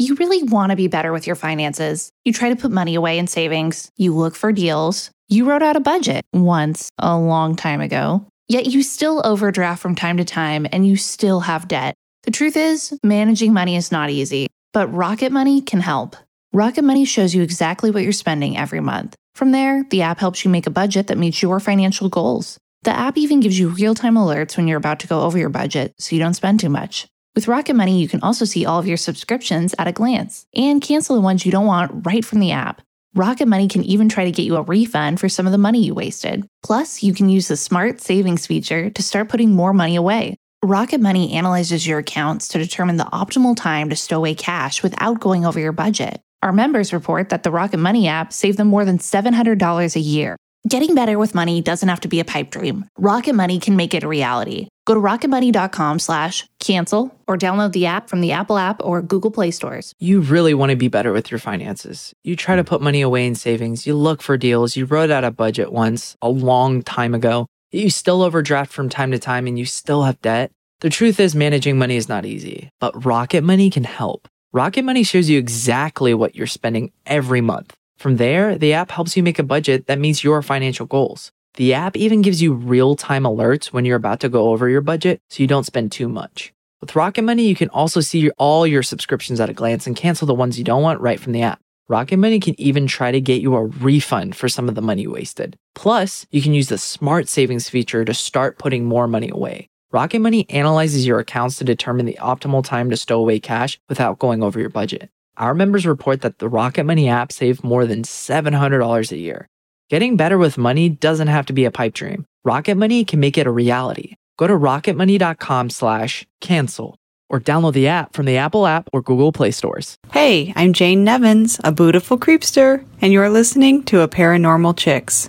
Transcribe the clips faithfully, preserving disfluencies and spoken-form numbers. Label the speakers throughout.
Speaker 1: You really want to be better with your finances. You try to put money away in savings. You look for deals. You wrote out a budget once a long time ago. Yet you still overdraft from time to time and you still have debt. The truth is, managing money is not easy, but Rocket Money can help. Rocket Money shows you exactly what you're spending every month. From there, the app helps you make a budget that meets your financial goals. The app even gives you real-time alerts when you're about to go over your budget so you don't spend too much. With Rocket Money, you can also see all of your subscriptions at a glance and cancel the ones you don't want right from the app. Rocket Money can even try to get you a refund for some of the money you wasted. Plus, you can use the Smart Savings feature to start putting more money away. Rocket Money analyzes your accounts to determine the optimal time to stow away cash without going over your budget. Our members report that the Rocket Money app saved them more than seven hundred dollars a year. Getting better with money doesn't have to be a pipe dream. Rocket Money can make it a reality. Go to rocketmoney.com slash cancel or download the app from the Apple app or Google Play stores.
Speaker 2: You really want to be better with your finances. You try to put money away in savings. You look for deals. You wrote out a budget once a long time ago. You still overdraft from time to time and you still have debt. The truth is managing money is not easy, but Rocket Money can help. Rocket Money shows you exactly what you're spending every month. From there, the app helps you make a budget that meets your financial goals. The app even gives you real-time alerts when you're about to go over your budget so you don't spend too much. With Rocket Money, you can also see all your subscriptions at a glance and cancel the ones you don't want right from the app. Rocket Money can even try to get you a refund for some of the money you wasted. Plus, you can use the Smart Savings feature to start putting more money away. Rocket Money analyzes your accounts to determine the optimal time to stow away cash without going over your budget. Our members report that the Rocket Money app saved more than seven hundred dollars a year. Getting better with money doesn't have to be a pipe dream. Rocket Money can make it a reality. Go to rocketmoney.com slash cancel or download the app from the Apple app or Google Play stores.
Speaker 3: Hey, I'm Jane Nevins, a beautiful creepster, and you're listening to A Paranormal Chicks.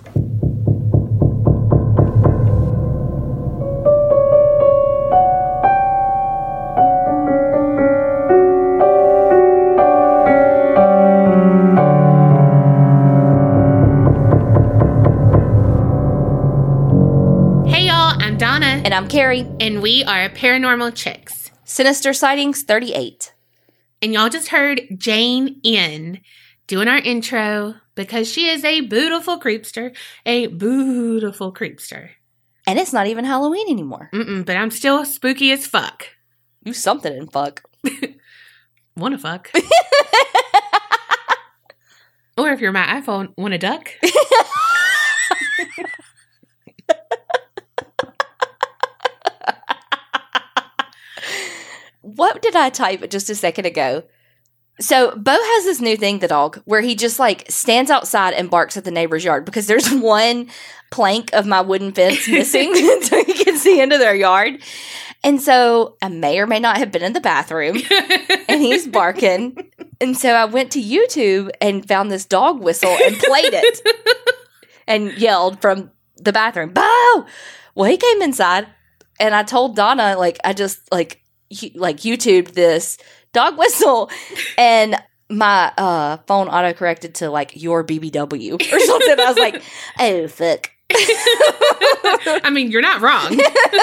Speaker 4: And I'm Carrie.
Speaker 5: And we are Paranormal Chicks.
Speaker 4: Sinister Sightings thirty-eight.
Speaker 5: And y'all just heard Jane N doing our intro because she is a beautiful creepster. A beautiful creepster.
Speaker 4: And it's not even Halloween anymore.
Speaker 5: Mm-mm, but I'm still spooky as fuck.
Speaker 4: You something in fuck.
Speaker 5: Wanna fuck. Or if you're my iPhone, wanna duck.
Speaker 4: What did I type just a second ago? So, Bo has this new thing, the dog, where he just, like, stands outside and barks at the neighbor's yard because there's one plank of my wooden fence missing so he can see into their yard. And so, I may or may not have been in the bathroom, and he's barking. And so, I went to YouTube and found this dog whistle and played it and yelled from the bathroom, Bo! Well, he came inside, and I told Donna, like, I just, like, like YouTubed this dog whistle, and my uh, phone auto-corrected to, like, your B B W or something. I was like, oh, fuck.
Speaker 5: I mean, you're not wrong.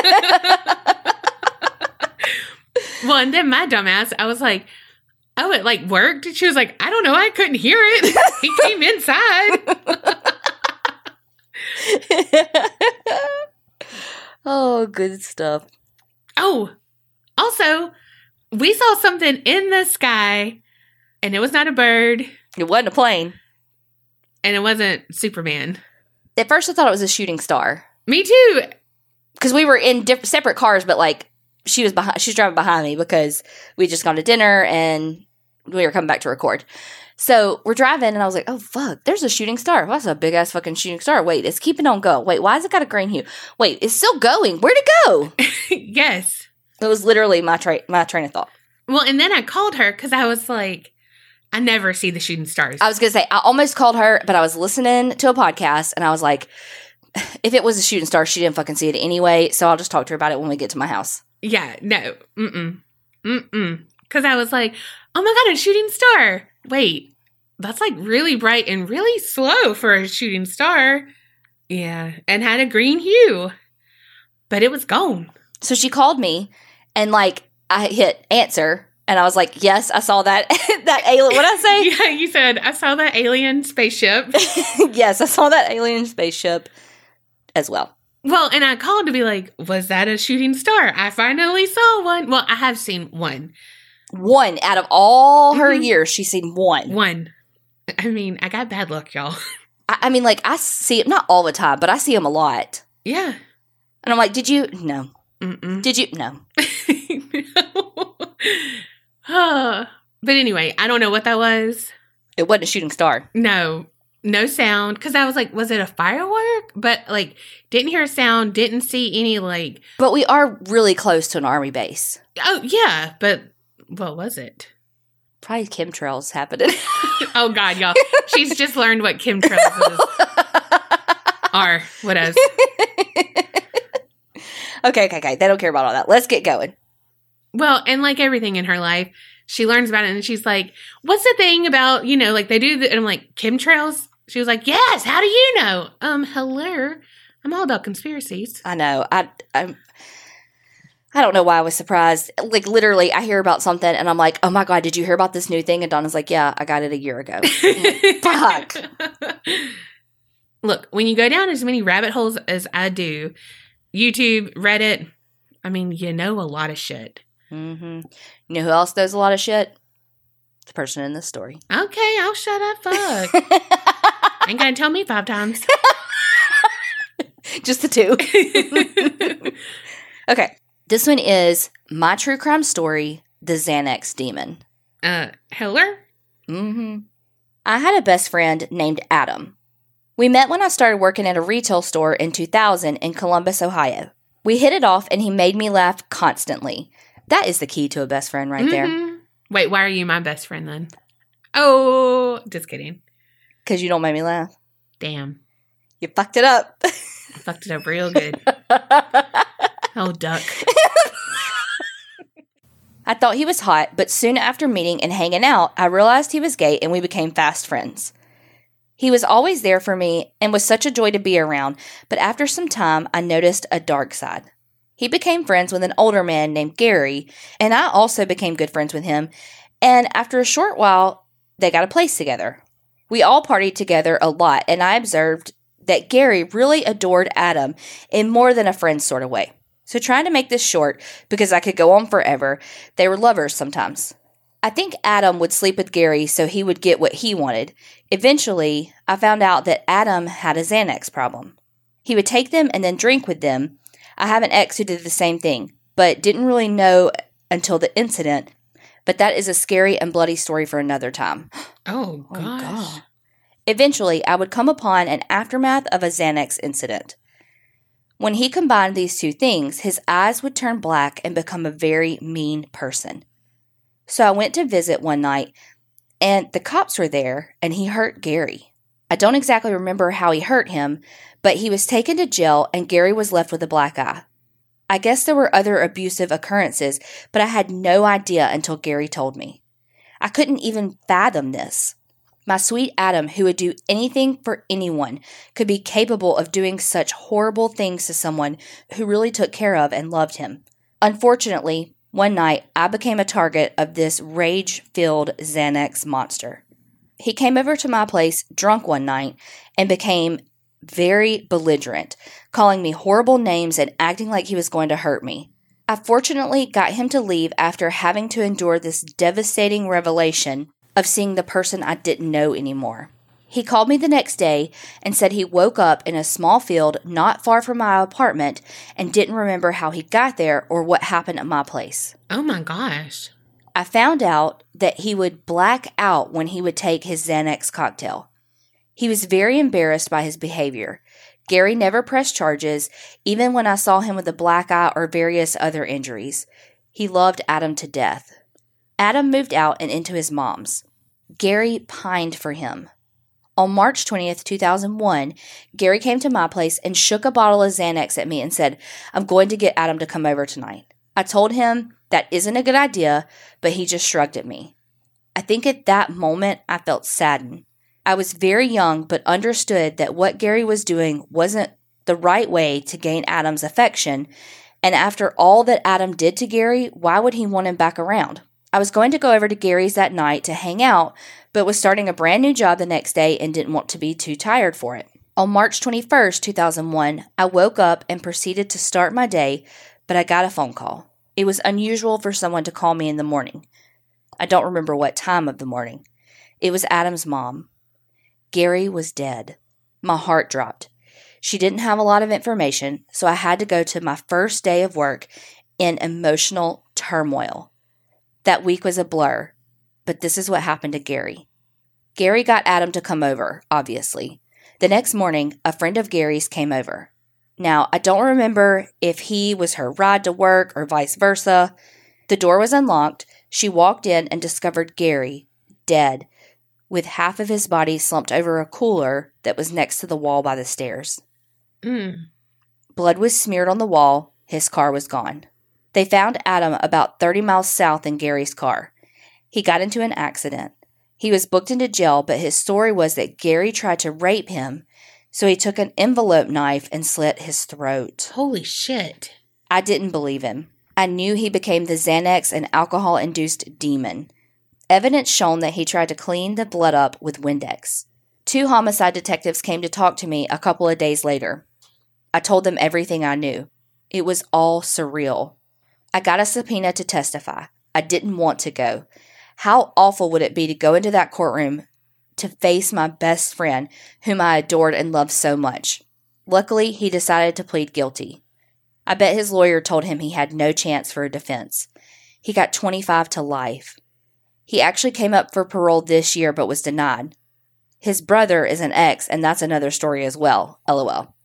Speaker 5: Well, and then my dumbass, I was like, oh, it, like, worked? And she was like, I don't know. I couldn't hear it. He came inside.
Speaker 4: Oh, good stuff.
Speaker 5: Oh, also, we saw something in the sky, and it was not a bird.
Speaker 4: It wasn't a plane.
Speaker 5: And it wasn't Superman.
Speaker 4: At first, I thought it was a shooting star.
Speaker 5: Me too.
Speaker 4: Because we were in diff- separate cars, but, like, she was behind. She was driving behind me because we just gone to dinner, and we were coming back to record. So we're driving, and I was like, oh, fuck, there's a shooting star. Well, that's a big-ass fucking shooting star. Wait, it's keeping on going. Wait, why has it got a green hue? Wait, it's still going. Where'd it go?
Speaker 5: Yes.
Speaker 4: It was literally my, tra- my train of thought.
Speaker 5: Well, and then I called her because I was like, I never see the shooting stars.
Speaker 4: I was going to say, I almost called her, but I was listening to a podcast, and I was like, if it was a shooting star, she didn't fucking see it anyway, so I'll just talk to her about it when we get to my house.
Speaker 5: Yeah, no. Mm-mm. Mm-mm. Because I was like, oh my God, a shooting star. Wait, that's like really bright and really slow for a shooting star. Yeah, and had a green hue. But it was gone.
Speaker 4: So she called me, and, like, I hit answer, And I was like, yes, I saw that. that alien. What I say?
Speaker 5: Yeah, you said, I saw that alien spaceship.
Speaker 4: Yes, I saw that alien spaceship as well.
Speaker 5: Well, and I called to be like, was that a shooting star? I finally saw one. Well, I have seen one.
Speaker 4: One out of all her
Speaker 5: Mhm.
Speaker 4: years, she's seen one.
Speaker 5: One. I mean, I got bad luck, y'all.
Speaker 4: I, I mean, like, I see it, not all the time, but I see them a lot.
Speaker 5: Yeah.
Speaker 4: And I'm like, did you? No.
Speaker 5: Mm-mm.
Speaker 4: Did you? No.
Speaker 5: But anyway, I don't know what that was.
Speaker 4: It wasn't a shooting star.
Speaker 5: No, no sound. Because I was like, was it a firework? But like, didn't hear a sound, didn't see any like.
Speaker 4: But we are really close to an army base.
Speaker 5: Oh, yeah. But what was it?
Speaker 4: Probably chemtrails happening.
Speaker 5: Oh, God, y'all. She's just learned what chemtrails is. Are. What else?
Speaker 4: Okay, okay, okay. They don't care about all that. Let's get going.
Speaker 5: Well, and like everything in her life, she learns about it and she's like, what's the thing about, you know, like they do, the, and I'm like, chemtrails? She was like, yes, how do you know? Um, hello. I'm all about conspiracies.
Speaker 4: I know. I I'm, I don't know why I was surprised. Like, literally, I hear about something and I'm like, oh my God, did you hear about this new thing? And Donna's like, yeah, I got it a year ago. Fuck.
Speaker 5: Look, when you go down as many rabbit holes as I do, YouTube, Reddit, I mean, you know a lot of shit.
Speaker 4: Mm-hmm. You know who else knows a lot of shit? The person in this story.
Speaker 5: Okay, I'll shut up. Fuck. Ain't gonna tell me five times.
Speaker 4: Just the two. Okay. This one is my true crime story, The Xanax Demon.
Speaker 5: Uh, Heller?
Speaker 4: Mm-hmm. I had a best friend named Adam. We met when I started working at a retail store in two thousand in Columbus, Ohio. We hit it off and he made me laugh constantly. That is the key to a best friend right there.
Speaker 5: Mm-hmm. Wait, why are you my best friend then? Oh, just kidding.
Speaker 4: Because you don't make me laugh.
Speaker 5: Damn.
Speaker 4: You fucked it up.
Speaker 5: I fucked it up real good. Oh, duck.
Speaker 4: I thought he was hot, but soon after meeting and hanging out, I realized he was gay and we became fast friends. He was always there for me and was such a joy to be around, but after some time, I noticed a dark side. He became friends with an older man named Gary, and I also became good friends with him, and after a short while, they got a place together. We all partied together a lot, and I observed that Gary really adored Adam in more than a friend sort of way. So trying to make this short, because I could go on forever, they were lovers sometimes. I think Adam would sleep with Gary so he would get what he wanted. Eventually, I found out that Adam had a Xanax problem. He would take them and then drink with them. I have an ex who did the same thing, but didn't really know until the incident. But that is a scary and bloody story for another time.
Speaker 5: Oh, gosh.
Speaker 4: Oh, God. Eventually, I would come upon an aftermath of a Xanax incident. When he combined these two things, his eyes would turn black and become a very mean person. So I went to visit one night, and the cops were there, and he hurt Gary. I don't exactly remember how he hurt him, but he was taken to jail, and Gary was left with a black eye. I guess there were other abusive occurrences, but I had no idea until Gary told me. I couldn't even fathom this. My sweet Adam, who would do anything for anyone, could be capable of doing such horrible things to someone who really took care of and loved him. Unfortunately, one night I became a target of this rage-filled Xanax monster. He came over to my place drunk one night and became very belligerent, calling me horrible names and acting like he was going to hurt me. I fortunately got him to leave after having to endure this devastating revelation of seeing the person I didn't know anymore. He called me the next day and said he woke up in a small field not far from my apartment and didn't remember how he got there or what happened at my place.
Speaker 5: Oh, my gosh.
Speaker 4: I found out that he would black out when he would take his Xanax cocktail. He was very embarrassed by his behavior. Gary never pressed charges, even when I saw him with a black eye or various other injuries. He loved Adam to death. Adam moved out and into his mom's. Gary pined for him. On March twentieth, two thousand one, Gary came to my place and shook a bottle of Xanax at me and said, "I'm going to get Adam to come over tonight." I told him that isn't a good idea, but he just shrugged at me. I think at that moment I felt saddened. I was very young, but understood that what Gary was doing wasn't the right way to gain Adam's affection, and after all that Adam did to Gary, why would he want him back around? I was going to go over to Gary's that night to hang out, but was starting a brand new job the next day and didn't want to be too tired for it. On March twenty-first, two thousand one, I woke up and proceeded to start my day, but I got a phone call. It was unusual for someone to call me in the morning. I don't remember what time of the morning. It was Adam's mom. Gary was dead. My heart dropped. She didn't have a lot of information, so I had to go to my first day of work in emotional turmoil. That week was a blur, but this is what happened to Gary. Gary got Adam to come over, obviously. The next morning, a friend of Gary's came over. Now, I don't remember if he was her ride to work or vice versa. The door was unlocked. She walked in and discovered Gary, dead, with half of his body slumped over a cooler that was next to the wall by the stairs.
Speaker 5: Mm.
Speaker 4: Blood was smeared on the wall. His car was gone. They found Adam about thirty miles south in Gary's car. He got into an accident. He was booked into jail, but his story was that Gary tried to rape him, so he took an envelope knife and slit his throat.
Speaker 5: Holy shit.
Speaker 4: I didn't believe him. I knew he became the Xanax and alcohol-induced demon. Evidence shown that he tried to clean the blood up with Windex. Two homicide detectives came to talk to me a couple of days later. I told them everything I knew. It was all surreal. I got a subpoena to testify. I didn't want to go. How awful would it be to go into that courtroom to face my best friend, whom I adored and loved so much? Luckily, he decided to plead guilty. I bet his lawyer told him he had no chance for a defense. He got twenty-five to life. He actually came up for parole this year but was denied. His brother is an ex, and that's another story as well, lol.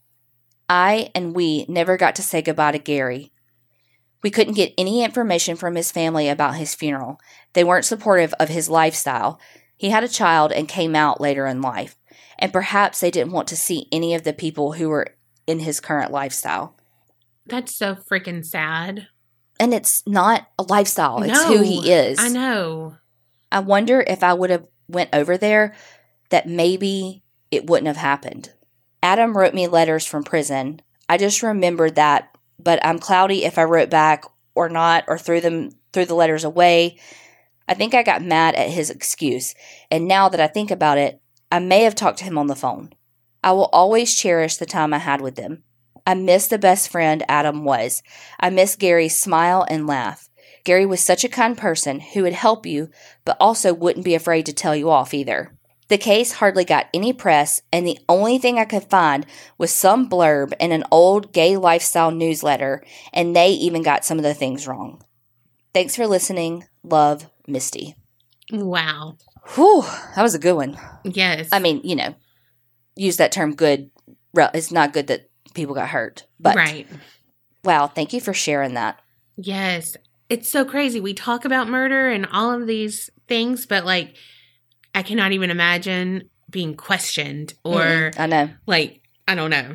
Speaker 4: I and we never got to say goodbye to Gary. We couldn't get any information from his family about his funeral. They weren't supportive of his lifestyle. He had a child and came out later in life, and perhaps they didn't want to see any of the people who were in his current lifestyle.
Speaker 5: That's so freaking sad.
Speaker 4: And it's not a lifestyle. It's
Speaker 5: No,
Speaker 4: who he is.
Speaker 5: I know.
Speaker 4: I wonder if I would have went over there, that maybe it wouldn't have happened. Adam wrote me letters from prison. I just remembered that, but I'm cloudy if I wrote back or not, or threw them threw the letters away. I think I got mad at his excuse, and now that I think about it, I may have talked to him on the phone. I will always cherish the time I had with them. I miss the best friend Adam was. I miss Gary's smile and laugh. Gary was such a kind person who would help you, but also wouldn't be afraid to tell you off either. The case hardly got any press, and the only thing I could find was some blurb in an old gay lifestyle newsletter, and they even got some of the things wrong. Thanks for listening. Love, Misty.
Speaker 5: Wow.
Speaker 4: Whew, that was a good one.
Speaker 5: Yes.
Speaker 4: I mean, you know, use that term good. It's not good that people got hurt, but
Speaker 5: right.
Speaker 4: Wow, thank you for sharing that.
Speaker 5: Yes. It's so crazy. We talk about murder and all of these things, but like, I cannot even imagine being questioned or
Speaker 4: Mm-mm, I know.
Speaker 5: like, I don't know.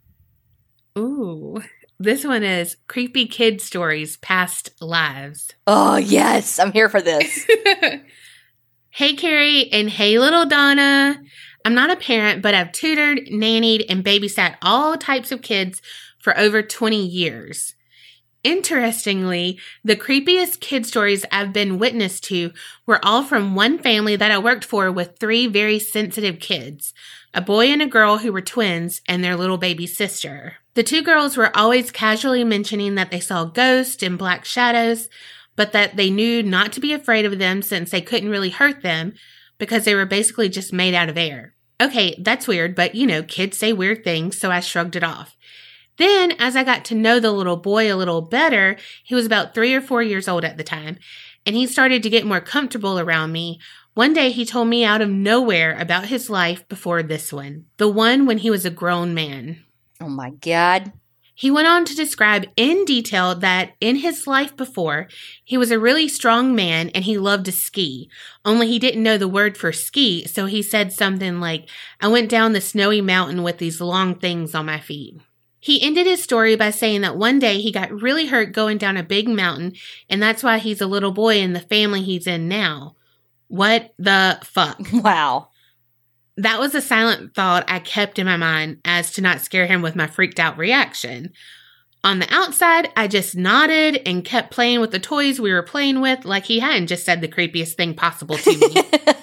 Speaker 5: Ooh, this one is Creepy Kid Stories, Past Lives.
Speaker 4: Oh, yes. I'm here for this.
Speaker 5: Hey, Carrie, and hey, little Donna. I'm not a parent, but I've tutored, nannied, and babysat all types of kids for over twenty years. Interestingly, the creepiest kid stories I've been witness to were all from one family that I worked for with three very sensitive kids, a boy and a girl who were twins, and their little baby sister. The two girls were always casually mentioning that they saw ghosts and black shadows, but that they knew not to be afraid of them since they couldn't really hurt them because they were basically just made out of air. Okay, that's weird, but you know, kids say weird things, so I shrugged it off. Then, as I got to know the little boy a little better, he was about three or four years old at the time, and he started to get more comfortable around me. One day, he told me out of nowhere about his life before this one, the one when he was a grown man.
Speaker 4: Oh my God.
Speaker 5: He went on to describe in detail that in his life before, he was a really strong man and he loved to ski, only he didn't know the word for ski, so he said something like, I went down the snowy mountain with these long things on my feet. He ended his story by saying that one day he got really hurt going down a big mountain, and that's why he's a little boy in the family he's in now. What the fuck?
Speaker 4: Wow.
Speaker 5: That was a silent thought I kept in my mind as to not scare him with my freaked out reaction. On the outside, I just nodded and kept playing with the toys we were playing with like he hadn't just said the creepiest thing possible to me.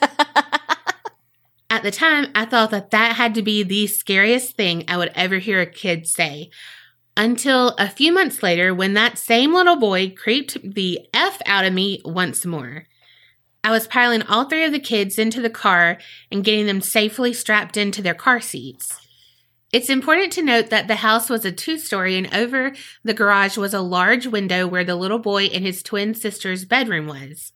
Speaker 5: At the time, I thought that that had to be the scariest thing I would ever hear a kid say. Until a few months later, when that same little boy creeped the F out of me once more. I was piling all three of the kids into the car and getting them safely strapped into their car seats. It's important to note that the house was a two-story and over the garage was a large window where the little boy and his twin sister's bedroom was.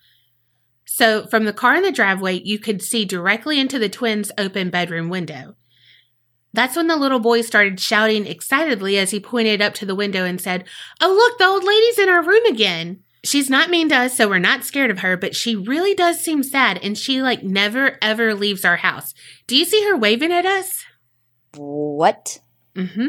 Speaker 5: So from the car in the driveway, you could see directly into the twins' open bedroom window. That's when the little boy started shouting excitedly as he pointed up to the window and said, "Oh, look, the old lady's in our room again. She's not mean to us, so we're not scared of her, but she really does seem sad, and she, like, never, ever leaves our house. Do you see her waving at us?"
Speaker 4: What?
Speaker 5: Mm-hmm.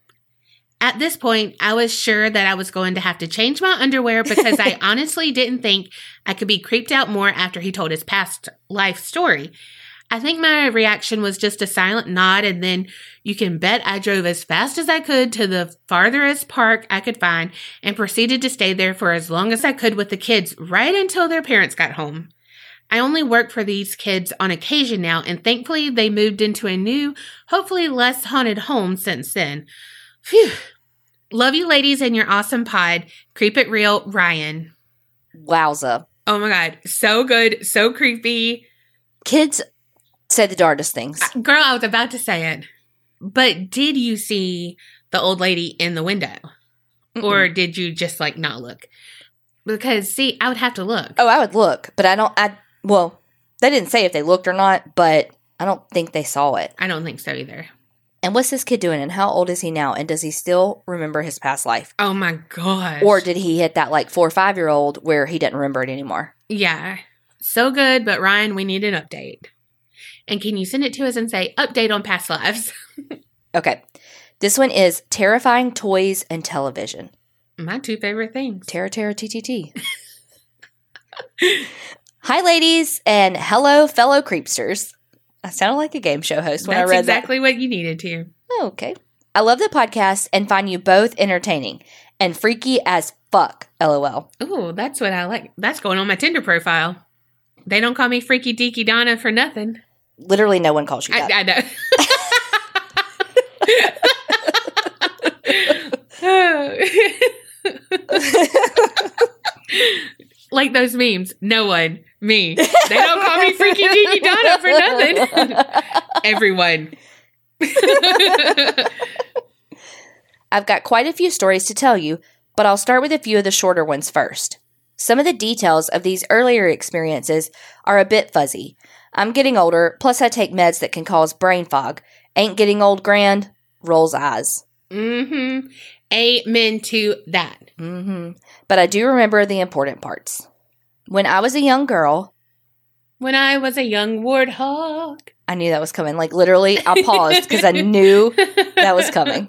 Speaker 5: At this point, I was sure that I was going to have to change my underwear because I honestly didn't think I could be creeped out more after he told his past life story. I think my reaction was just a silent nod, and then you can bet I drove as fast as I could to the farthest park I could find and proceeded to stay there for as long as I could with the kids right until their parents got home. I only work for these kids on occasion now, and thankfully they moved into a new, hopefully less haunted home since then. Phew. Love you ladies and your awesome pod. Creep It Real, Ryan.
Speaker 4: Wowza.
Speaker 5: Oh my God. So good. So creepy.
Speaker 4: Kids say the darndest things.
Speaker 5: Girl, I was about to say it. But did you see the old lady in the window? Mm-mm. Or did you just like not look? Because see, I would have to look.
Speaker 4: Oh, I would look, but I don't, I, well, they didn't say if they looked or not, but I don't think they saw it.
Speaker 5: I don't think so either.
Speaker 4: And what's this kid doing, and how old is he now, and does he still remember his past life?
Speaker 5: Oh my gosh.
Speaker 4: Or did he hit that like four or five year old where he doesn't remember it anymore?
Speaker 5: Yeah. So good, but Ryan, we need an update. And can you send it to us and say, update on past lives?
Speaker 4: Okay. This one is terrifying toys and television.
Speaker 5: My two favorite things.
Speaker 4: Terra Terra T T T. Hi, ladies, and hello, fellow creepsters. I sounded like a game show host when
Speaker 5: That's
Speaker 4: I read
Speaker 5: exactly
Speaker 4: that.
Speaker 5: what you needed to.
Speaker 4: Oh, okay. I love the podcast and find you both entertaining and freaky as fuck, LOL.
Speaker 5: Oh, that's what I like. That's going on my Tinder profile. They don't call me Freaky Deaky Donna for nothing.
Speaker 4: Literally no one calls you that.
Speaker 5: I, I know. Like those memes. No one. Me. They don't call me Freaky Deaky Donna for nothing. Everyone.
Speaker 4: I've got quite a few stories to tell you, but I'll start with a few of the shorter ones first. Some of the details of these earlier experiences are a bit fuzzy. I'm getting older, plus I take meds that can cause brain fog. Ain't getting old grand, rolls eyes.
Speaker 5: Mm-hmm. Amen to that.
Speaker 4: Mm-hmm. But I do remember the important parts. When I was a young girl...
Speaker 5: When I was a young warthog.
Speaker 4: I knew that was coming. Like, literally, I paused because I knew that was coming.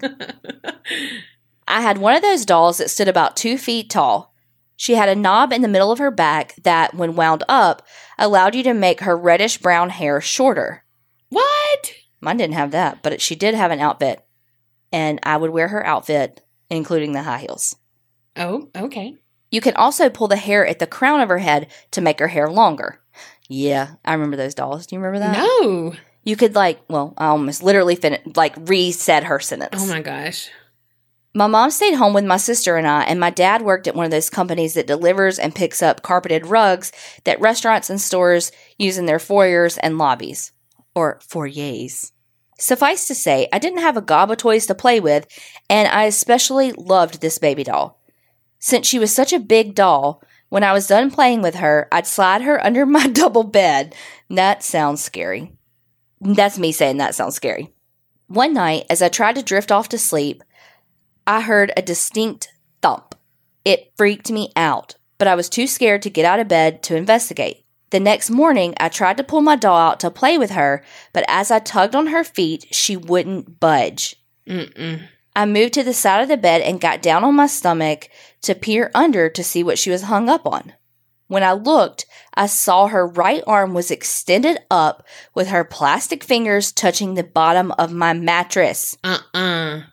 Speaker 4: I had one of those dolls that stood about two feet tall. She had a knob in the middle of her back that, when wound up, allowed you to make her reddish-brown hair shorter.
Speaker 5: What?
Speaker 4: Mine didn't have that, but she did have an outfit. And I would wear her outfit, including the high heels.
Speaker 5: Oh, okay.
Speaker 4: You can also pull the hair at the crown of her head to make her hair longer. Yeah, I remember those dolls. Do you remember that?
Speaker 5: No.
Speaker 4: You could, like, well, I almost literally fin- like reset her sentence.
Speaker 5: Oh my gosh.
Speaker 4: My mom stayed home with my sister and I, and my dad worked at one of those companies that delivers and picks up carpeted rugs that restaurants and stores use in their foyers and lobbies. Or foyers. Suffice to say, I didn't have a gob of toys to play with, and I especially loved this baby doll. Since she was such a big doll, when I was done playing with her, I'd slide her under my double bed. That sounds scary. That's me saying that sounds scary. One night, as I tried to drift off to sleep, I heard a distinct thump. It freaked me out, but I was too scared to get out of bed to investigate. The next morning, I tried to pull my doll out to play with her, but as I tugged on her feet, she wouldn't budge.
Speaker 5: Mm-mm.
Speaker 4: I moved to the side of the bed and got down on my stomach to peer under to see what she was hung up on. When I looked, I saw her right arm was extended up with her plastic fingers touching the bottom of my mattress.
Speaker 5: Uh-uh.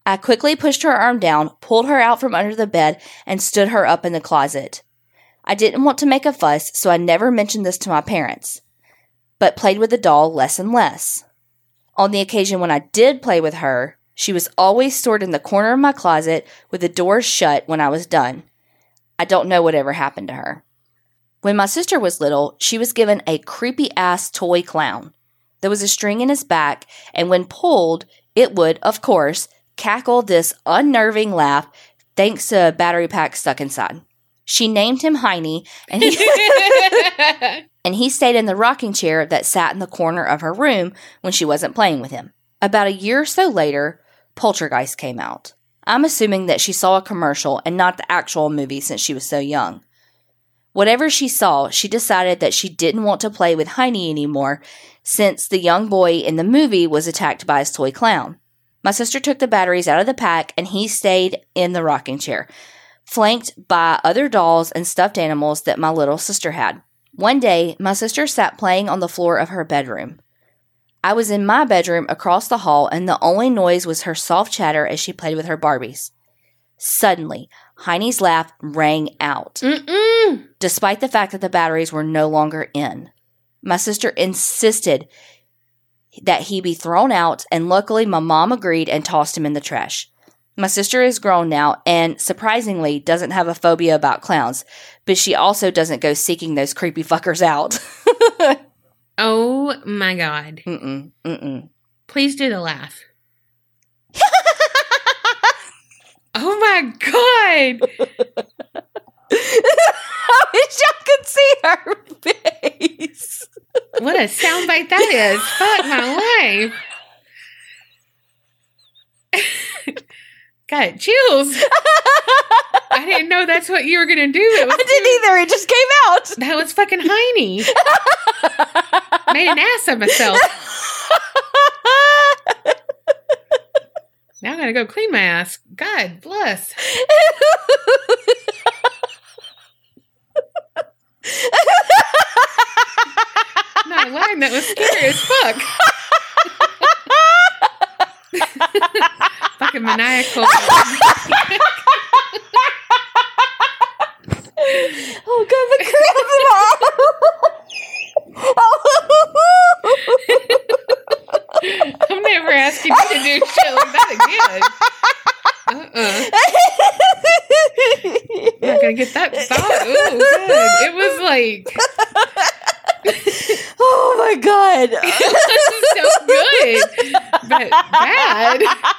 Speaker 4: I quickly pushed her arm down, pulled her out from under the bed, and stood her up in the closet. I didn't want to make a fuss, so I never mentioned this to my parents, but played with the doll less and less. On the occasion when I did play with her, she was always stored in the corner of my closet with the doors shut when I was done. I don't know whatever happened to her. When my sister was little, she was given a creepy-ass toy clown. There was a string in his back, and when pulled, it would, of course, cackle this unnerving laugh thanks to a battery pack stuck inside. She named him Heine, and he, and he stayed in the rocking chair that sat in the corner of her room when she wasn't playing with him. About a year or so later, Poltergeist came out. I'm assuming that she saw a commercial and not the actual movie since she was so young. Whatever she saw, she decided that she didn't want to play with Heine anymore since the young boy in the movie was attacked by his toy clown. My sister took the batteries out of the pack and he stayed in the rocking chair, flanked by other dolls and stuffed animals that my little sister had. One day, my sister sat playing on the floor of her bedroom. I was in my bedroom across the hall, and the only noise was her soft chatter as she played with her Barbies. Suddenly, Heine's laugh rang out,
Speaker 5: Mm-mm.
Speaker 4: despite the fact that the batteries were no longer in. My sister insisted that he be thrown out, and luckily my mom agreed and tossed him in the trash. My sister is grown now and, surprisingly, doesn't have a phobia about clowns, but she also doesn't go seeking those creepy fuckers out.
Speaker 5: Oh my God.
Speaker 4: Mm-mm, mm-mm.
Speaker 5: Please do the laugh. Oh my God.
Speaker 4: I wish y'all could see her face.
Speaker 5: What a soundbite that is. Fuck my life. Got chills. I didn't know that's what you were going to do. It was
Speaker 4: I didn't either. It just came out.
Speaker 5: That was fucking Heine. Made an ass of myself. Now I gotta go clean my ass. God bless. Not lying, that was scary as fuck. Fucking maniacal.
Speaker 4: Oh, God, the crap.
Speaker 5: I'm never asking you to do shit like that again. Uh-uh. I'm not gonna get that thought. Ooh, good. It was like...
Speaker 4: Oh, my God.
Speaker 5: It was so good. But bad.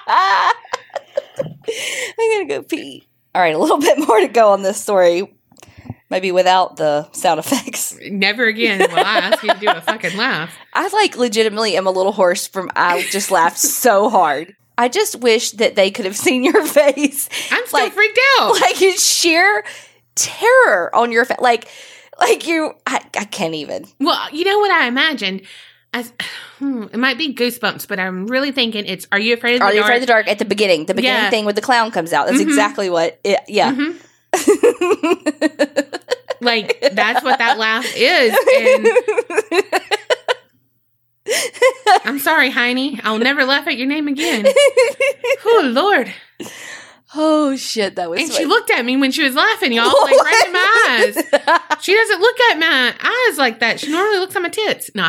Speaker 4: I'm going to go pee. All right, a little bit more to go on this story. Maybe without the sound effects.
Speaker 5: Never again will I ask you to do a fucking laugh.
Speaker 4: I, like, legitimately am a little hoarse from I just laughed so hard. I just wish that they could have seen your face.
Speaker 5: I'm still
Speaker 4: like,
Speaker 5: freaked out.
Speaker 4: Like, it's sheer terror on your face. Like, like you, I, I can't even.
Speaker 5: Well, you know what I imagined? As, hmm, it might be Goosebumps, but I'm really thinking it's Are You Afraid of the
Speaker 4: Are
Speaker 5: Dark?
Speaker 4: You Afraid of the Dark? At the beginning. The beginning
Speaker 5: Yeah.
Speaker 4: thing with the clown comes out. That's
Speaker 5: Mm-hmm.
Speaker 4: exactly what it, yeah.
Speaker 5: Mm-hmm. Like, that's what that laugh is. And I'm sorry, Heine. I'll never laugh at your name again. Oh, Lord.
Speaker 4: Oh, shit, that was
Speaker 5: And
Speaker 4: funny.
Speaker 5: she looked at me when she was laughing, y'all, like right in my eyes. She doesn't look at my eyes like that. She normally looks at my tits. Nah.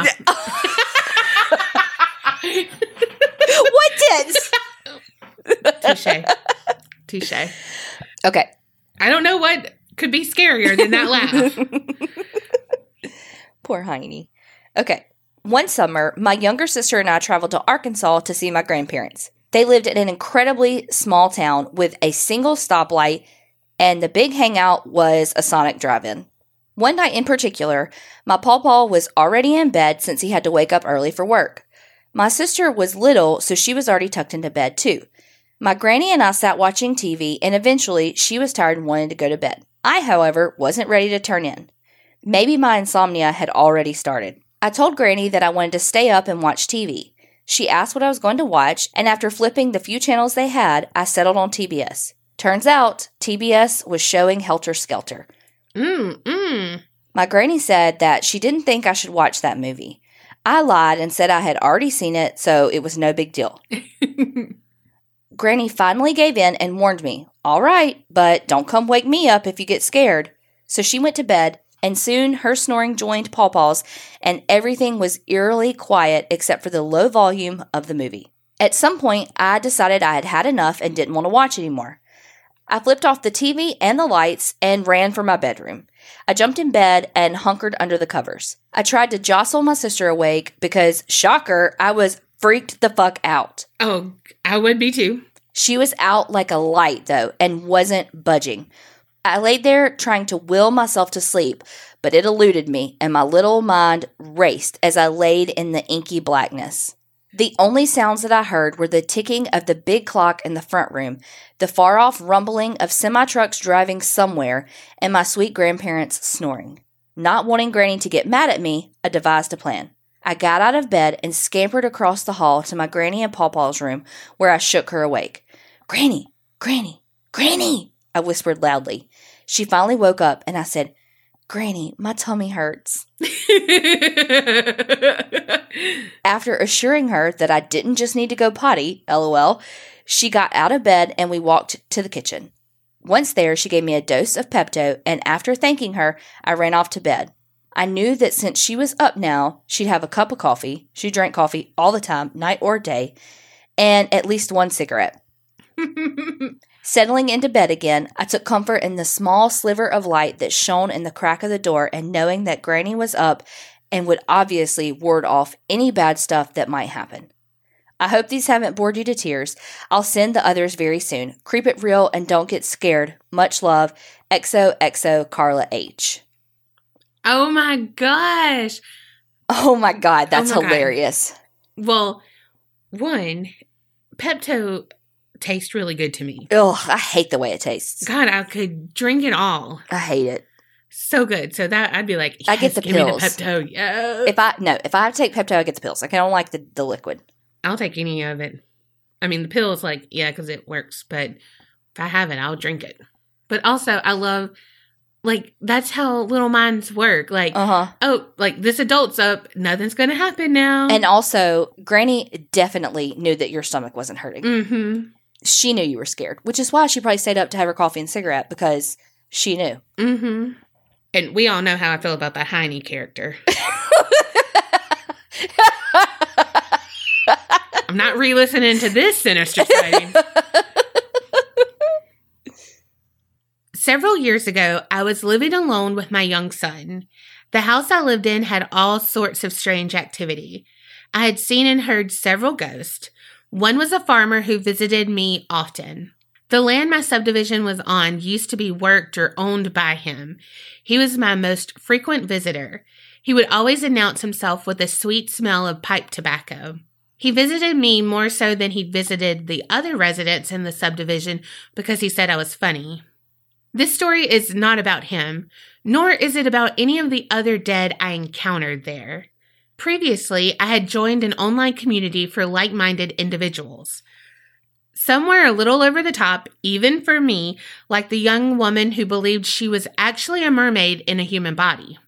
Speaker 4: What tits?
Speaker 5: Touche. Touche.
Speaker 4: Okay.
Speaker 5: I don't know what could be scarier than that laugh.
Speaker 4: Poor Heine. Okay. One summer, my younger sister and I traveled to Arkansas to see my grandparents. They lived in an incredibly small town with a single stoplight, and the big hangout was a Sonic drive-in. One night in particular, my pawpaw was already in bed since he had to wake up early for work. My sister was little, so she was already tucked into bed too. My granny and I sat watching T V, and eventually she was tired and wanted to go to bed. I, however, wasn't ready to turn in. Maybe my insomnia had already started. I told Granny that I wanted to stay up and watch T V. She asked what I was going to watch, and after flipping the few channels they had, I settled on T B S. Turns out, T B S was showing Helter Skelter.
Speaker 5: Mm, mm.
Speaker 4: My granny said that she didn't think I should watch that movie. I lied and said I had already seen it, so it was no big deal. Granny finally gave in and warned me, all right, but don't come wake me up if you get scared. So she went to bed, and soon her snoring joined Pawpaw's, and everything was eerily quiet except for the low volume of the movie. At some point, I decided I had had enough and didn't want to watch anymore. I flipped off the T V and the lights and ran for my bedroom. I jumped in bed and hunkered under the covers. I tried to jostle my sister awake because, shocker, I was freaked the fuck out.
Speaker 5: Oh, I would be too.
Speaker 4: She was out like a light, though, and wasn't budging. I laid there trying to will myself to sleep, but it eluded me, and my little mind raced as I laid in the inky blackness. The only sounds that I heard were the ticking of the big clock in the front room, the far-off rumbling of semi-trucks driving somewhere, and my sweet grandparents snoring. Not wanting Granny to get mad at me, I devised a plan. I got out of bed and scampered across the hall to my Granny and Pawpaw's room, where I shook her awake. "Granny! Granny! Granny!" I whispered loudly. She finally woke up, and I said, "Granny, my tummy hurts." After assuring her that I didn't just need to go potty, lol, she got out of bed and we walked to the kitchen. Once there, she gave me a dose of Pepto, and after thanking her, I ran off to bed. I knew that since she was up now, she'd have a cup of coffee, she drank coffee all the time, night or day, and at least one cigarette. Settling into bed again, I took comfort in the small sliver of light that shone in the crack of the door and knowing that Granny was up and would obviously ward off any bad stuff that might happen. I hope these haven't bored you to tears. I'll send the others very soon. Creep it real and don't get scared. Much love. X O X O Carla H.
Speaker 5: Oh my gosh.
Speaker 4: Oh my God, that's
Speaker 5: Oh my God.
Speaker 4: hilarious.
Speaker 5: Well, one, Pepto tastes really good to me.
Speaker 4: Ugh, I hate the way it tastes.
Speaker 5: God, I could drink it all.
Speaker 4: I hate it.
Speaker 5: So good. So that I'd be like, yes,
Speaker 4: I get the
Speaker 5: give
Speaker 4: pills.
Speaker 5: me the Pepto. Yeah.
Speaker 4: If I no, if I have to take Pepto, I get the pills. Like I don't like the, the liquid.
Speaker 5: I'll take any of it. I mean, the pills, like, yeah, because it works. But if I have it, I'll drink it. But also, I love, like, that's how little minds work. Like,
Speaker 4: Uh-huh.
Speaker 5: oh, like, this adult's up. Nothing's going to happen now.
Speaker 4: And also, Granny definitely knew that your stomach wasn't hurting.
Speaker 5: Mm-hmm.
Speaker 4: She knew you were scared, which is why she probably stayed up to have her coffee and cigarette because she knew.
Speaker 5: Mm-hmm. And we all know how I feel about that Heine character. I'm not re-listening to this sinister sighting. Several years ago, I was living alone with my young son. The house I lived in had all sorts of strange activity. I had seen and heard several ghosts. One was a farmer who visited me often. The land my subdivision was on used to be worked or owned by him. He was my most frequent visitor. He would always announce himself with a sweet smell of pipe tobacco. He visited me more so than he visited the other residents in the subdivision because he said I was funny. This story is not about him, nor is it about any of the other dead I encountered there. Previously, I had joined an online community for like-minded individuals. Somewhere a little over the top, even for me, like the young woman who believed she was actually a mermaid in a human body.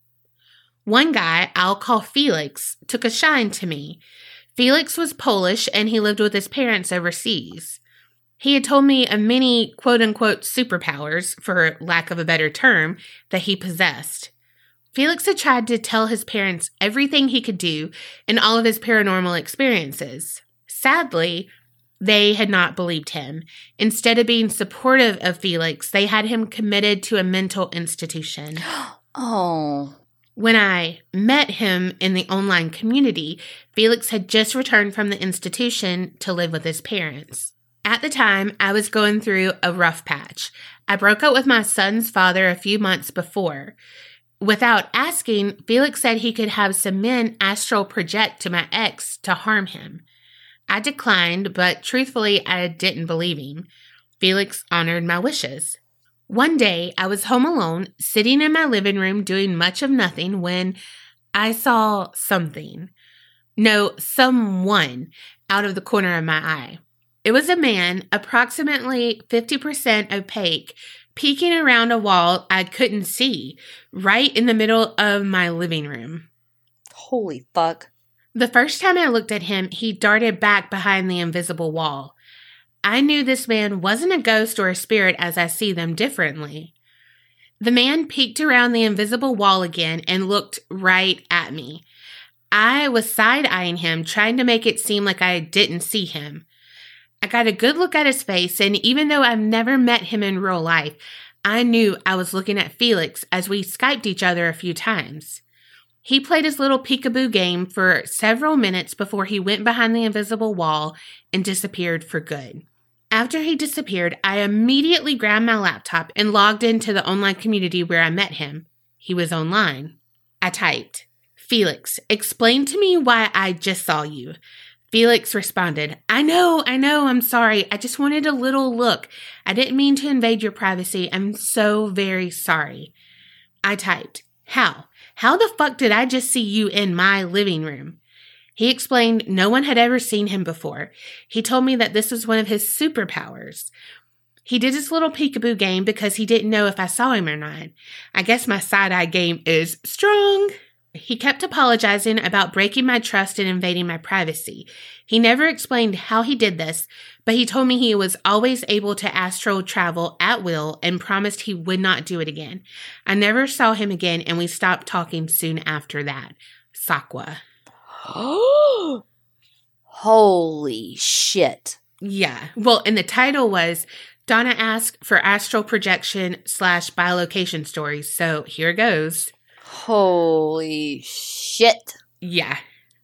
Speaker 5: One guy, I'll call Felix, took a shine to me. Felix was Polish and he lived with his parents overseas. He had told me of many quote-unquote superpowers, for lack of a better term, that he possessed. Felix had tried to tell his parents everything he could do in all of his paranormal experiences. Sadly, they had not believed him. Instead of being supportive of Felix, they had him committed to a mental institution.
Speaker 4: Oh.
Speaker 5: When I met him in the online community, Felix had just returned from the institution to live with his parents. At the time, I was going through a rough patch. I broke up with my son's father a few months before. Without asking, Felix said he could have some men astral project to my ex to harm him. I declined, but truthfully, I didn't believe him. Felix honored my wishes. One day, I was home alone, sitting in my living room doing much of nothing when I saw something. No, someone out of the corner of my eye. It was a man, approximately fifty percent opaque, peeking around a wall I couldn't see, right in the middle of my living room.
Speaker 4: Holy fuck.
Speaker 5: The first time I looked at him, he darted back behind the invisible wall. I knew this man wasn't a ghost or a spirit as I see them differently. The man peeked around the invisible wall again and looked right at me. I was side-eyeing him, trying to make it seem like I didn't see him. I got a good look at his face, and even though I've never met him in real life, I knew I was looking at Felix as we Skyped each other a few times. He played his little peekaboo game for several minutes before he went behind the invisible wall and disappeared for good. After he disappeared, I immediately grabbed my laptop and logged into the online community where I met him. He was online. I typed, "Felix, explain to me why I just saw you." Felix responded, I know, I know, I'm sorry. I just wanted a little look. I didn't mean to invade your privacy. I'm so very sorry." I typed, How? How the fuck did I just see you in my living room? He explained no one had ever seen him before. He told me that this was one of his superpowers. He did his little peekaboo game because he didn't know if I saw him or not. I guess my side-eye game is strong. He kept apologizing about breaking my trust and invading my privacy. He never explained how he did this, but he told me he was always able to astral travel at will and promised he would not do it again. I never saw him again, and we stopped talking soon after that. Sakwa.
Speaker 4: Holy shit.
Speaker 5: Yeah. Well, and the title was Donna asked for astral projection slash bilocation stories. So here goes.
Speaker 4: Holy shit.
Speaker 5: Yeah.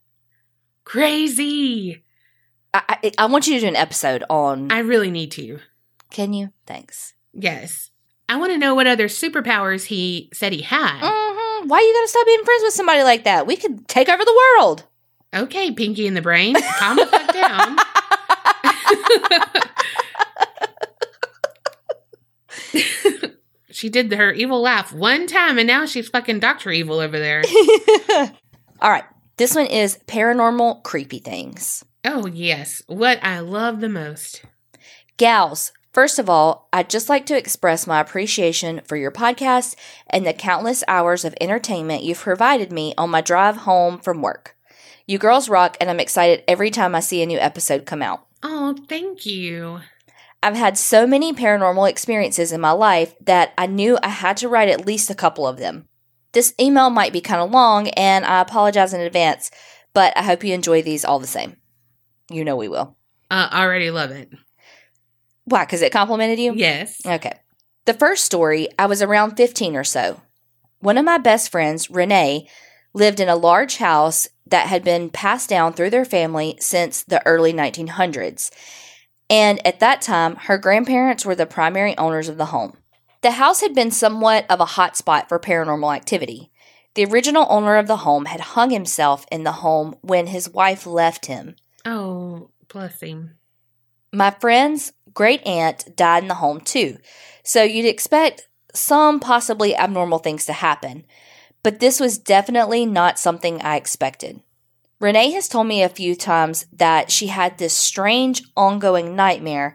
Speaker 5: Crazy.
Speaker 4: I, I, I want you to do an episode on...
Speaker 5: I really need to.
Speaker 4: Can you? Thanks.
Speaker 5: Yes. I want to know what other superpowers he said he had.
Speaker 4: Mm-hmm. Why are you going to stop being friends with somebody like that? We could take over the world.
Speaker 5: Okay, Pinky in the Brain. Calm the fuck down. She did her evil laugh one time, and now she's fucking Doctor Evil over there.
Speaker 4: All right. This one is paranormal creepy things.
Speaker 5: Oh, yes. What I love the most.
Speaker 4: Gals, first of all, I'd just like to express my appreciation for your podcast and the countless hours of entertainment you've provided me on my drive home from work. You girls rock, and I'm excited every time I see a new episode come out.
Speaker 5: Oh, thank you.
Speaker 4: I've had so many paranormal experiences in my life that I knew I had to write at least a couple of them. This email might be kind of long, and I apologize in advance, but I hope you enjoy these all the same. You know we will.
Speaker 5: Uh, I already love it.
Speaker 4: Why? Because it complimented you?
Speaker 5: Yes.
Speaker 4: Okay. The first story, I was around fifteen or so. One of my best friends, Renee, lived in a large house that had been passed down through their family since the early nineteen hundreds. And at that time, her grandparents were the primary owners of the home. The house had been somewhat of a hot spot for paranormal activity. The original owner of the home had hung himself in the home when his wife left him.
Speaker 5: Oh, bless him.
Speaker 4: My friend's great aunt died in the home too, so you'd expect some possibly abnormal things to happen. But this was definitely not something I expected. Renee has told me a few times that she had this strange ongoing nightmare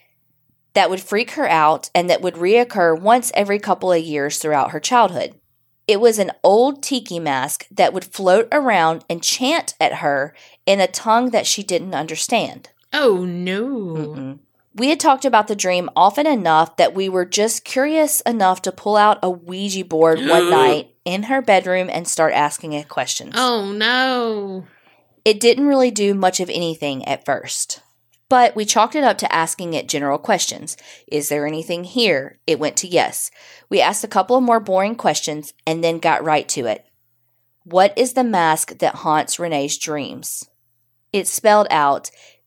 Speaker 4: that would freak her out and that would reoccur once every couple of years throughout her childhood. It was an old tiki mask that would float around and chant at her in a tongue that she didn't understand.
Speaker 5: Oh, no.
Speaker 4: Mm-mm. We had talked about the dream often enough that we were just curious enough to pull out a Ouija board one night in her bedroom and start asking it questions.
Speaker 5: Oh, no.
Speaker 4: It didn't really do much of anything at first, but we chalked it up to asking it general questions. Is there anything here? It went to yes. We asked a couple of more boring questions and then got right to it. What is the mask that haunts Renee's dreams? It spelled out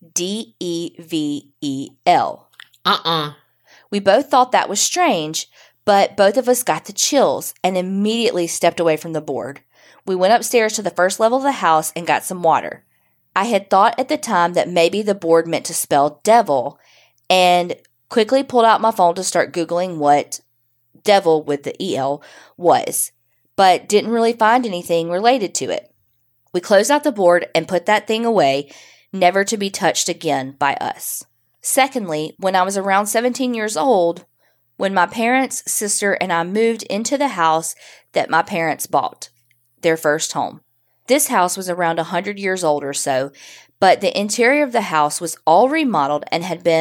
Speaker 4: D E V E L.
Speaker 5: Uh-uh.
Speaker 4: We both thought that was strange, but both of us got the chills and immediately stepped away from the board. We went upstairs to the first level of the house and got some water. I had thought at the time that maybe the board meant to spell devil and quickly pulled out my phone to start Googling what devil with the E L was, but didn't really find anything related to it. We closed out the board and put that thing away, never to be touched again by us. Secondly, when I was around seventeen years old, when my parents, sister, and I moved into the house that my parents bought, their first home. This house was around one hundred years old or so, but the interior of the house was all remodeled and had been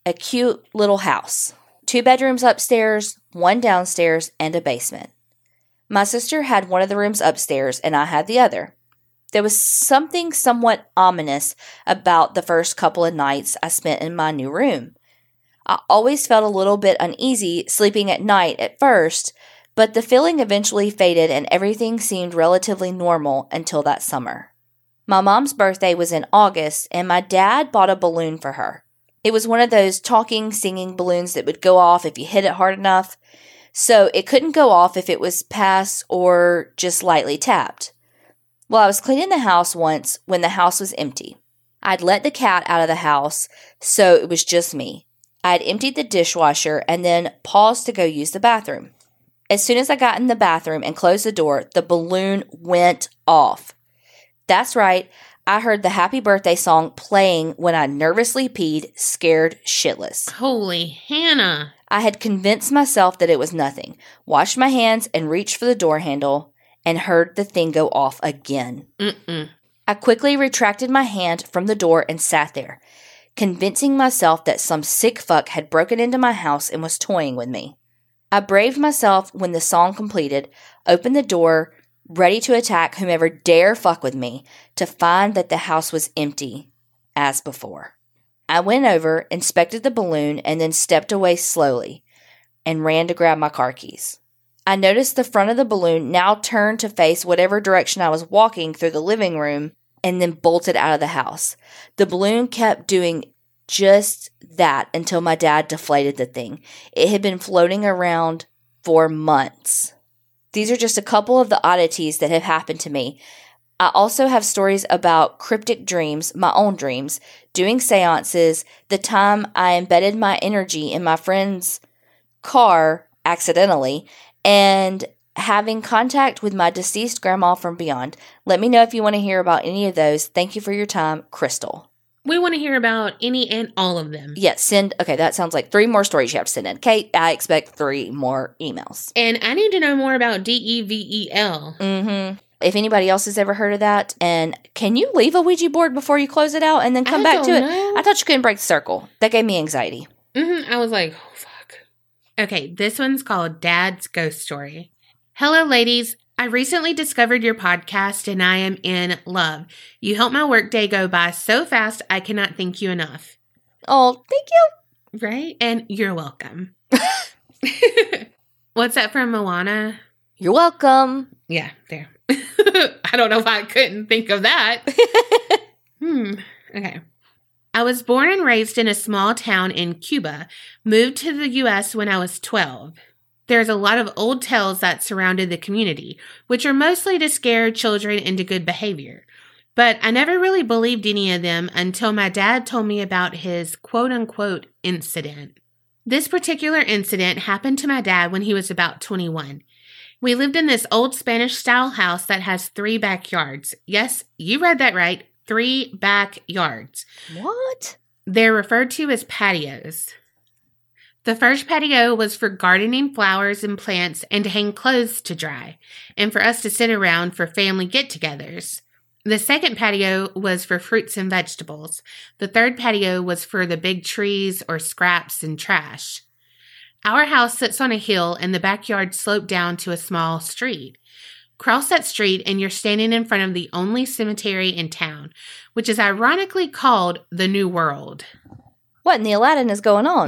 Speaker 4: a cute little house. Two bedrooms upstairs, one downstairs, and a basement. My sister had one of the rooms upstairs, and I had the other. There was something somewhat ominous about the first couple of nights I spent in my new room. I always felt a little bit uneasy sleeping at night at first, but the feeling eventually faded and everything seemed relatively normal until that summer. My mom's birthday was in August, and my dad bought a balloon for her. It was one of those talking, singing balloons that would go off if you hit it hard enough, so it couldn't go off if it was past or just lightly tapped. Well, I was cleaning the house once when the house was empty. I'd let the cat out of the house, so it was just me. I had emptied the dishwasher and then paused to go use the bathroom. As soon as I got in the bathroom and closed the door, the balloon went off. That's right, I heard the happy birthday song playing when I nervously peed, scared shitless.
Speaker 5: Holy Hannah.
Speaker 4: I had convinced myself that it was nothing, washed my hands and reached for the door handle, and heard the thing go off again.
Speaker 5: Mm-mm.
Speaker 4: I quickly retracted my hand from the door and sat there, convincing myself that some sick fuck had broken into my house and was toying with me. I braved myself when the song completed, opened the door, ready to attack whomever dare fuck with me, to find that the house was empty, as before. I went over, inspected the balloon, and then stepped away slowly, and ran to grab my car keys. I noticed the front of the balloon now turned to face whatever direction I was walking through the living room, and then bolted out of the house. The balloon kept doing just that until my dad deflated the thing. It had been floating around for months. These are just a couple of the oddities that have happened to me. I also have stories about cryptic dreams, my own dreams, doing seances, the time I embedded my energy in my friend's car accidentally, and having contact with my deceased grandma from beyond. Let me know if you want to hear about any of those. Thank you for your time, Crystal.
Speaker 5: We want to hear about any and all of them.
Speaker 4: Yes, send, okay, that sounds like three more stories you have to send in. Kate, I expect three more emails.
Speaker 5: And I need to know more about D E V E L.
Speaker 4: Mm-hmm. If anybody else has ever heard of that, and can you leave a Ouija board before you close it out and then come
Speaker 5: I
Speaker 4: back to
Speaker 5: don't
Speaker 4: it?
Speaker 5: know.
Speaker 4: I thought you couldn't break the circle. That gave me anxiety.
Speaker 5: Mm-hmm. I was like, oh, fuck. Okay, this one's called Dad's Ghost Story. Hello, ladies. I recently discovered your podcast and I am in love. You help my workday go by so fast, I cannot thank you enough.
Speaker 4: Oh, thank you.
Speaker 5: Right? And you're welcome. What's that from Moana?
Speaker 4: You're welcome.
Speaker 5: Yeah, there. I don't know if I couldn't think of that. hmm. Okay. I was born and raised in a small town in Cuba, moved to the U S when I was twelve. There's a lot of old tales that surrounded the community, which are mostly to scare children into good behavior. But I never really believed any of them until my dad told me about his quote-unquote incident. This particular incident happened to my dad when he was about twenty-one. We lived in this old Spanish-style house that has three backyards. Yes, you read that right. Three backyards.
Speaker 4: What?
Speaker 5: They're referred to as patios. The first patio was for gardening flowers and plants and to hang clothes to dry, and for us to sit around for family get-togethers. The second patio was for fruits and vegetables. The third patio was for the big trees or scraps and trash. Our house sits on a hill and the backyard sloped down to a small street. Cross that street and you're standing in front of the only cemetery in town, which is ironically called the New World.
Speaker 4: What in the Aladdin is going on?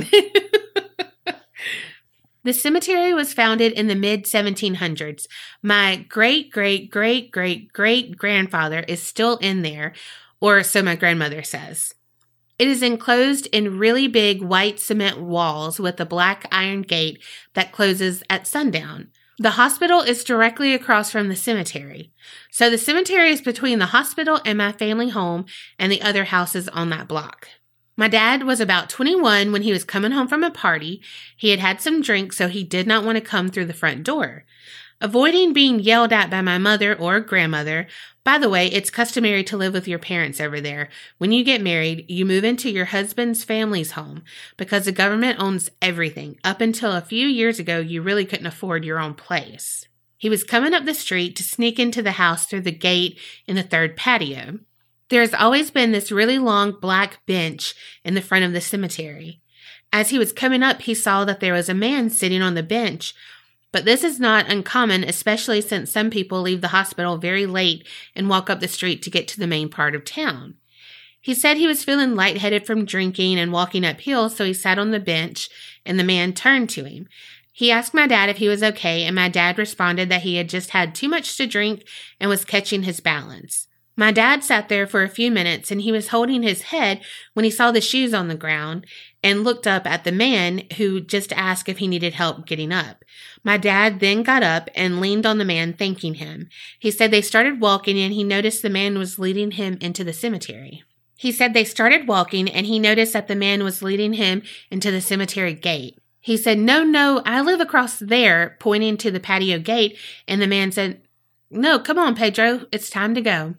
Speaker 5: The cemetery was founded in the mid seventeen hundreds. My great-great-great-great-great-grandfather is still in there, or so my grandmother says. It is enclosed in really big white cement walls with a black iron gate that closes at sundown. The hospital is directly across from the cemetery. So the cemetery is between the hospital and my family home and the other houses on that block. My dad was about twenty-one when he was coming home from a party. He had had some drinks, so he did not want to come through the front door. Avoiding being yelled at by my mother or grandmother, by the way, it's customary to live with your parents over there. When you get married, you move into your husband's family's home because the government owns everything. Up until a few years ago, you really couldn't afford your own place. He was coming up the street to sneak into the house through the gate in the third patio. There has always been this really long black bench in the front of the cemetery. As he was coming up, he saw that there was a man sitting on the bench. But this is not uncommon, especially since some people leave the hospital very late and walk up the street to get to the main part of town. He said he was feeling lightheaded from drinking and walking uphill, so he sat on the bench, and the man turned to him. He asked my dad if he was okay, and my dad responded that he had just had too much to drink and was catching his balance. My dad sat there for a few minutes, and he was holding his head when he saw the shoes on the ground and looked up at the man, who just asked if he needed help getting up. My dad then got up and leaned on the man, thanking him. He said they started walking, and he noticed the man was leading him into the cemetery. He said they started walking, and he noticed that the man was leading him into the cemetery gate. He said, "No, no, I live across there," pointing to the patio gate, and the man said, "No, come on, Pedro, it's time to go."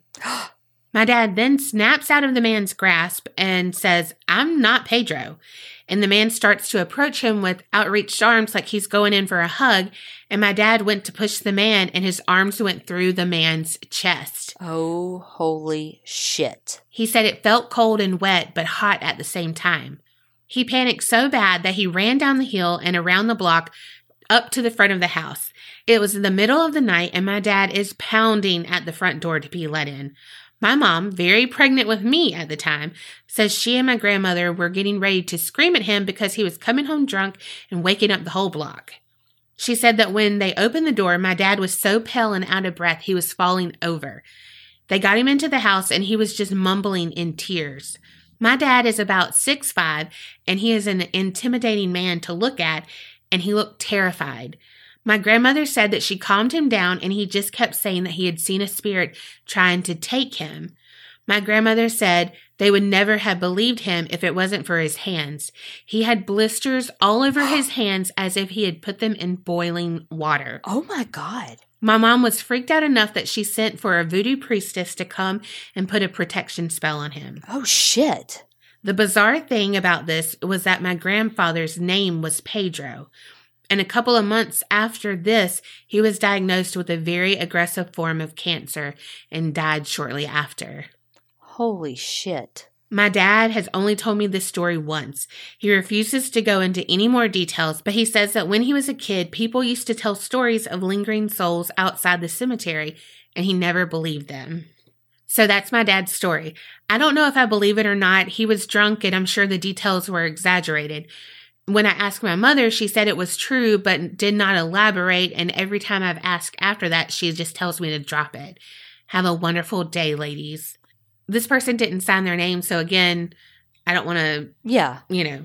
Speaker 5: My dad then snaps out of the man's grasp and says, "I'm not Pedro." And the man starts to approach him with outreached arms like he's going in for a hug, and my dad went to push the man, and his arms went through the man's chest.
Speaker 4: Oh, holy shit.
Speaker 5: He said it felt cold and wet, but hot at the same time. He panicked so bad that he ran down the hill and around the block up to the front of the house. It was in the middle of the night, and my dad is pounding at the front door to be let in. My mom, very pregnant with me at the time, says she and my grandmother were getting ready to scream at him because he was coming home drunk and waking up the whole block. She said that when they opened the door, my dad was so pale and out of breath he was falling over. They got him into the house, and he was just mumbling in tears. My dad is about six foot five, and he is an intimidating man to look at, and he looked terrified. My grandmother said that she calmed him down, and he just kept saying that he had seen a spirit trying to take him. My grandmother said they would never have believed him if it wasn't for his hands. He had blisters all over his hands as if he had put them in boiling water.
Speaker 4: Oh my God.
Speaker 5: My mom was freaked out enough that she sent for a voodoo priestess to come and put a protection spell on him.
Speaker 4: Oh shit.
Speaker 5: The bizarre thing about this was that my grandfather's name was Pedro. And a couple of months after this, he was diagnosed with a very aggressive form of cancer and died shortly after.
Speaker 4: Holy shit.
Speaker 5: My dad has only told me this story once. He refuses to go into any more details, but he says that when he was a kid, people used to tell stories of lingering souls outside the cemetery, and he never believed them. So that's my dad's story. I don't know if I believe it or not. He was drunk, and I'm sure the details were exaggerated. When I asked my mother, she said it was true, but did not elaborate, and every time I've asked after that, she just tells me to drop it. Have a wonderful day, ladies. This person didn't sign their name, so again, I don't want to,
Speaker 4: Yeah.
Speaker 5: you know.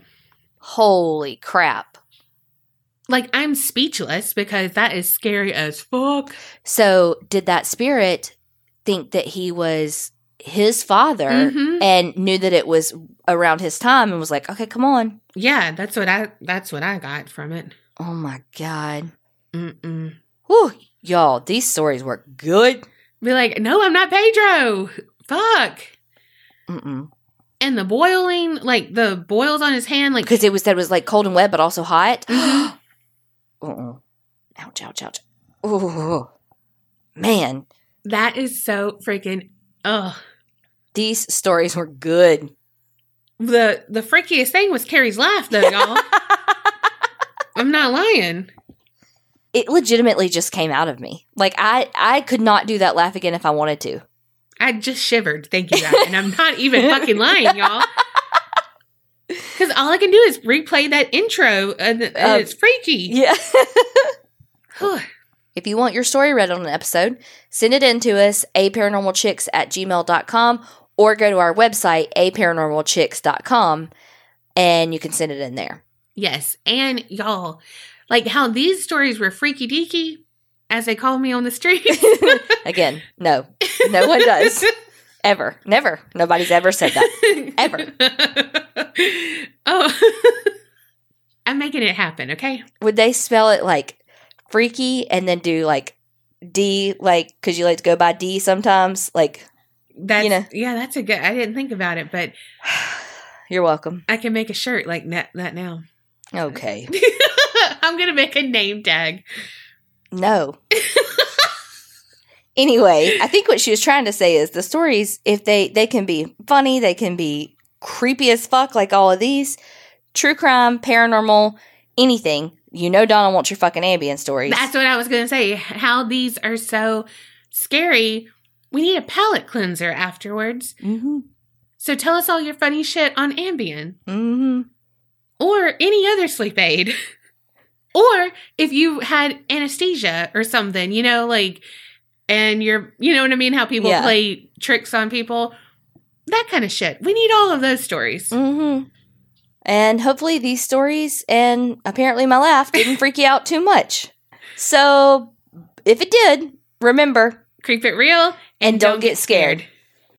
Speaker 4: Holy crap.
Speaker 5: Like, I'm speechless because that is scary as fuck.
Speaker 4: So did that spirit think that he was his father
Speaker 5: Mhm.
Speaker 4: and knew that it was around his time and was like, okay, come on.
Speaker 5: Yeah, that's what I that's what I got from it.
Speaker 4: Oh my God.
Speaker 5: Mm-mm.
Speaker 4: Whew. Y'all, these stories were good.
Speaker 5: Be like, no, I'm not Pedro. Fuck.
Speaker 4: Mm-mm.
Speaker 5: And the boiling, like the boils on his hand, like
Speaker 4: Because it was that it was like cold and wet, but also hot.
Speaker 5: Mhm.
Speaker 4: Uh-uh. Ouch, ouch, ouch. Oh, man.
Speaker 5: that is so freaking. Ugh.
Speaker 4: These stories were good.
Speaker 5: The the freakiest thing was Carrie's laugh, though, y'all. I'm not lying.
Speaker 4: It legitimately just came out of me. Like, I, I could not do that laugh again if I wanted to.
Speaker 5: I just shivered thinking that, and I'm not even fucking lying, y'all. Because all I can do is replay that intro, and, and
Speaker 4: Um,
Speaker 5: it's freaky.
Speaker 4: Yeah.
Speaker 5: Whew.
Speaker 4: If you want your story read on an episode, send it in to us, a paranormal chicks at gmail dot com, or go to our website, a paranormal chicks dot com, and you can send it in there.
Speaker 5: Yes, and y'all, like how these stories were freaky deaky, as they call me on the street.
Speaker 4: Again, no. No one does. Ever. Never. Nobody's ever said that. Ever.
Speaker 5: Oh. I'm making it happen, okay?
Speaker 4: Would they spell it like freaky and then do like D, like, because you like to go by D sometimes? Like,
Speaker 5: That's,
Speaker 4: You know.
Speaker 5: yeah, that's a good, I didn't think about it, but
Speaker 4: you're welcome.
Speaker 5: I can make a shirt like that, that now.
Speaker 4: Okay.
Speaker 5: I'm going to make a name tag.
Speaker 4: No. Anyway, I think what she was trying to say is the stories, if they, they can be funny, they can be creepy as fuck like all of these, true crime, paranormal, anything, you know Donna wants your fucking Ambien stories.
Speaker 5: That's what I was going to say. How these are so scary. We need a palate cleanser afterwards.
Speaker 4: Mm-hmm.
Speaker 5: So tell us all your funny shit on Ambien.
Speaker 4: Mm-hmm.
Speaker 5: Or any other sleep aid. Or if you had anesthesia or something, you know, like, and you're, you know what I mean? How people
Speaker 4: Yeah.
Speaker 5: play tricks on people. That kind of shit. We need all of those stories.
Speaker 4: Mm-hmm. And hopefully these stories and apparently my laugh didn't freak you out too much. So if it did, remember.
Speaker 5: Creep it real
Speaker 4: And don't get scared.